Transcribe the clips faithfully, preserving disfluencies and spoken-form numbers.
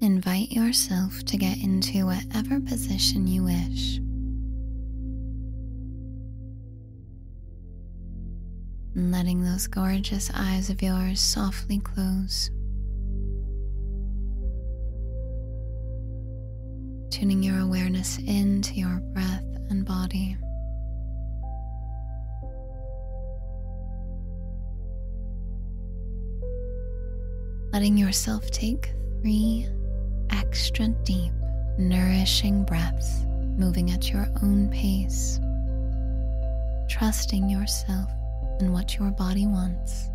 Invite yourself to get into whatever position you wish. Letting those gorgeous eyes of yours softly close. Tuning your awareness into your breath and body. Letting yourself take three extra deep, nourishing breaths, moving at your own pace, trusting yourself and what your body wants.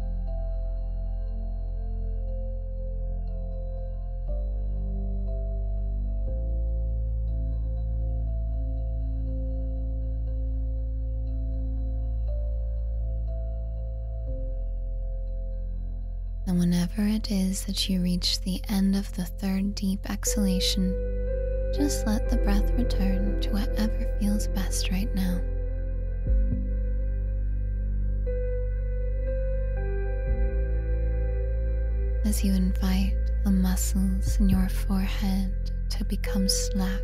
And whenever it is that you reach the end of the third deep exhalation, just let the breath return to whatever feels best right now. As you invite the muscles in your forehead to become slack,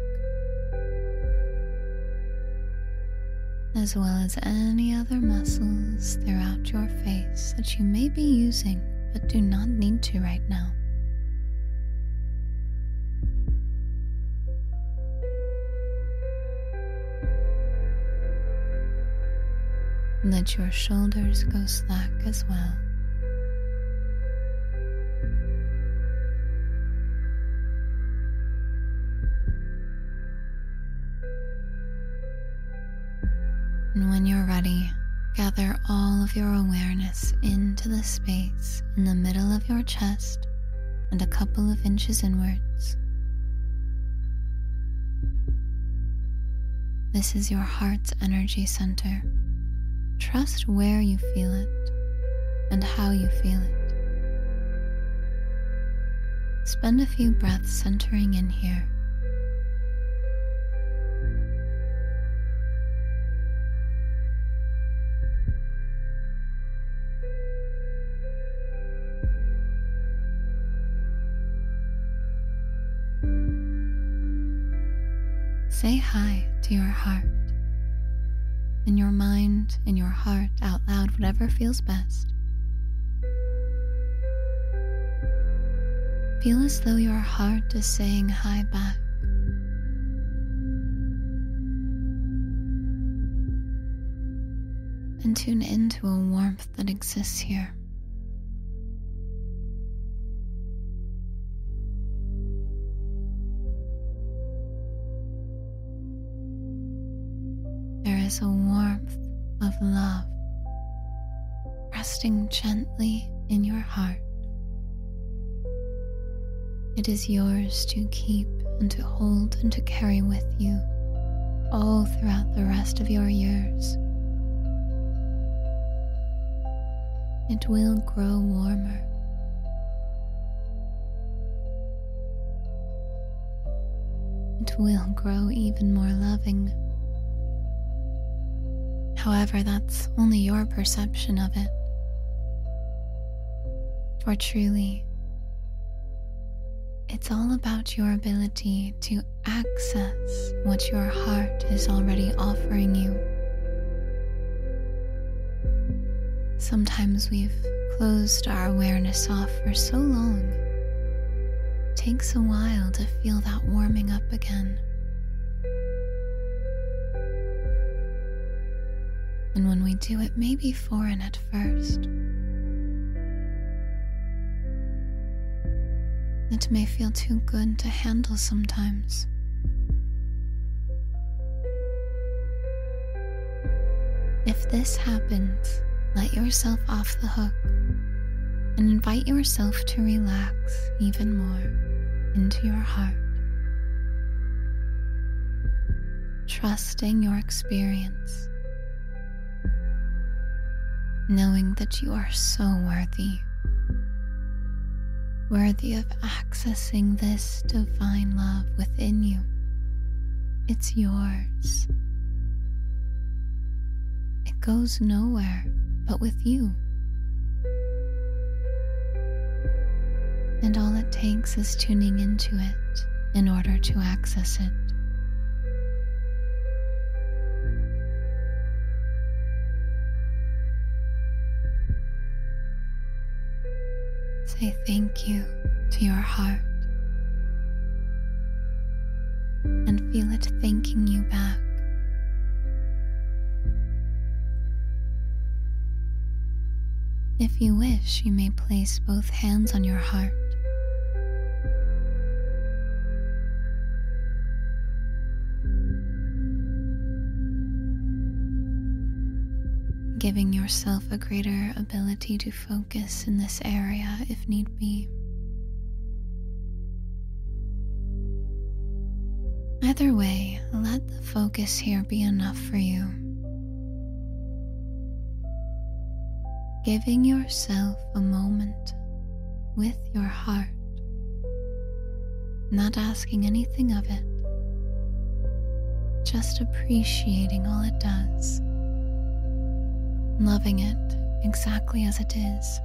as well as any other muscles throughout your face that you may be using but do not need to right now. Let your shoulders go slack as well. And when you're ready, gather all of your awareness into the space in the middle of your chest and a couple of inches inwards. This is your heart's energy center. Trust where you feel it and how you feel it. Spend a few breaths centering in here. Say hi to your heart. In your mind, in your heart, out loud, whatever feels best. Feel as though your heart is saying hi back. And tune into a warmth that exists here. There is a warmth of love resting gently in your heart. It is yours to keep and to hold and to carry with you all throughout the rest of your years. It will grow warmer. It will grow even more loving. However, that's only your perception of it. For truly, it's all about your ability to access what your heart is already offering you. Sometimes we've closed our awareness off for so long. It takes a while to feel that warming up again. And when we do, it may be foreign at first. It may feel too good to handle sometimes. If this happens, let yourself off the hook and invite yourself to relax even more into your heart, trusting your experience, knowing that you are so worthy, worthy of accessing this divine love within you. It's yours. It goes nowhere but with you. and all it takes is tuning into it in order to access it. Say thank you to your heart and feel it thanking you back. If you wish, you may place both hands on your heart. Giving yourself a greater ability to focus in this area if need be. Either way, let the focus here be enough for you. Giving yourself a moment with your heart, not asking anything of it, just appreciating all it does, loving it exactly as it is.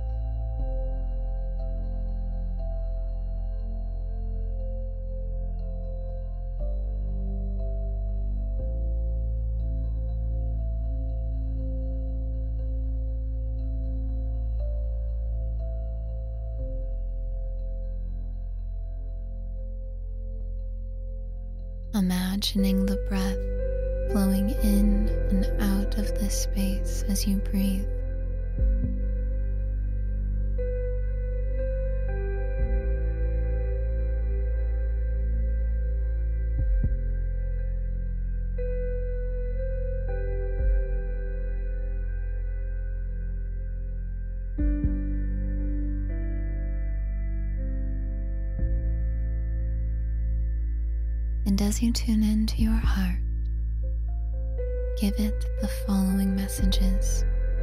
Imagining the breath flowing in and out of this space as you breathe. And as you tune into your heart, give it the following messages.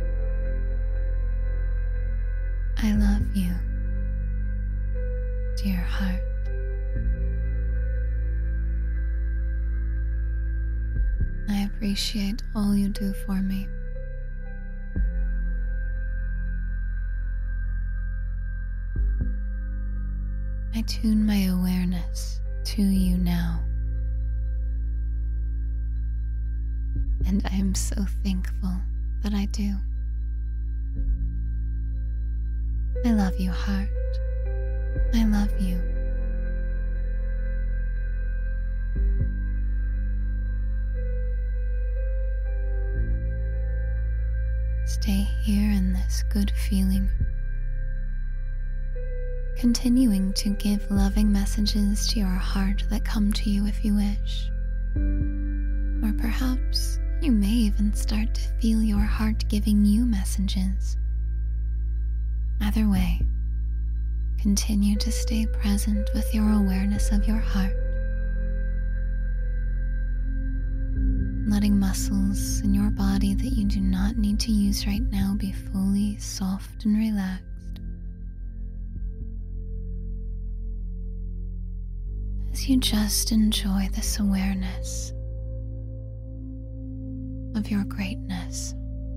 I love you, dear heart. I appreciate all you do for me. I tune my awareness to you now. And I am so thankful that I do. I love you, heart. I love you. Stay here in this good feeling, continuing to give loving messages to your heart that come to you if you wish. Or perhaps you may even start to feel your heart giving you messages. Either way, continue to stay present with your awareness of your heart, letting muscles in your body that you do not need to use right now be fully soft and relaxed. As you just enjoy this awareness of your greatness.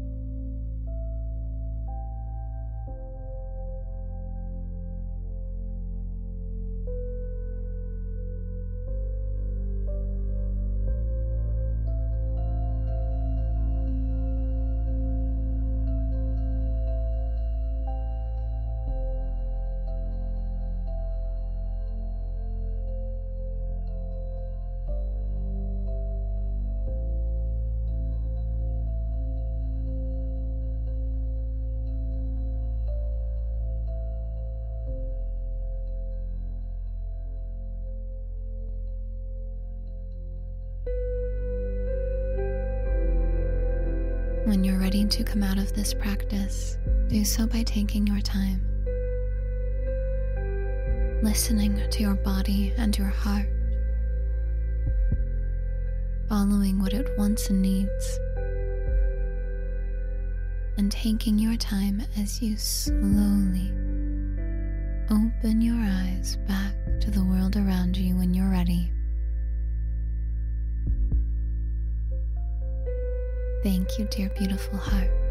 When you're ready to come out of this practice, do so by taking your time, listening to your body and your heart, following what it wants and needs, and taking your time as you slowly open your eyes back to the world around you when you're ready. Thank you, dear beautiful heart.